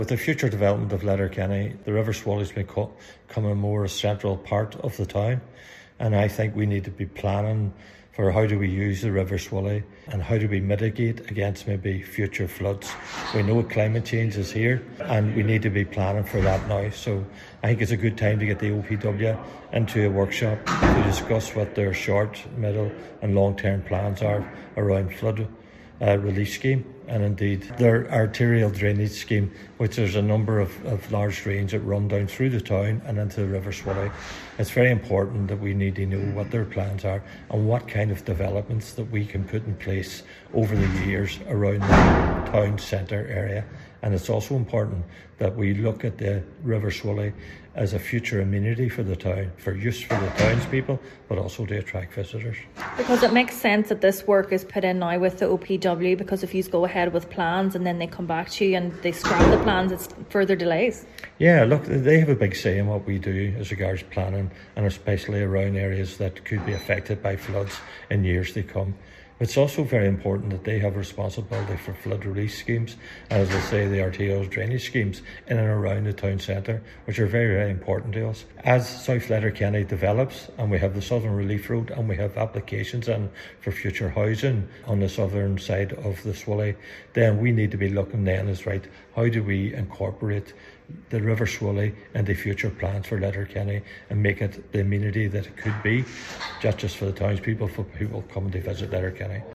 With the future development of Letterkenny, the River Swally has become a more central part of the town, and I think we need to be planning for how do we use the River Swally and how do we mitigate against maybe future floods. We know climate change is here and we need to be planning for that now. So I think it's a good time to get the OPW into a workshop to discuss what their short, middle and long-term plans are around flood relief scheme, and indeed their arterial drainage scheme, which there's a number of large drains that run down through the town and into the River Swally. It's very important that we need to know what their plans are and what kind of developments that we can put in place over the years around the town centre area. And it's also important that we look at the River Swally as a future amenity for the town, for use for the townspeople, but also to attract visitors. Because it makes sense that this work is put in now with the OPW, because if you go ahead with plans and then they come back to you and they scrap the plans, it's further delays. Yeah, look, they have a big say in what we do as regards planning, and especially around areas that could be affected by floods in years to come. It's also very important that they have responsibility for flood relief schemes, and as I say, the arterial drainage schemes in and around the town centre, which are very, very important to us. As South Letterkenny develops, and we have the Southern Relief Road, and we have applications in for future housing on the southern side of the Swally, then we need to be looking then as right, how do we incorporate the River Swally into future plans for Letterkenny and make it the amenity that it could be, just for the townspeople, for people coming to visit Letterkenny.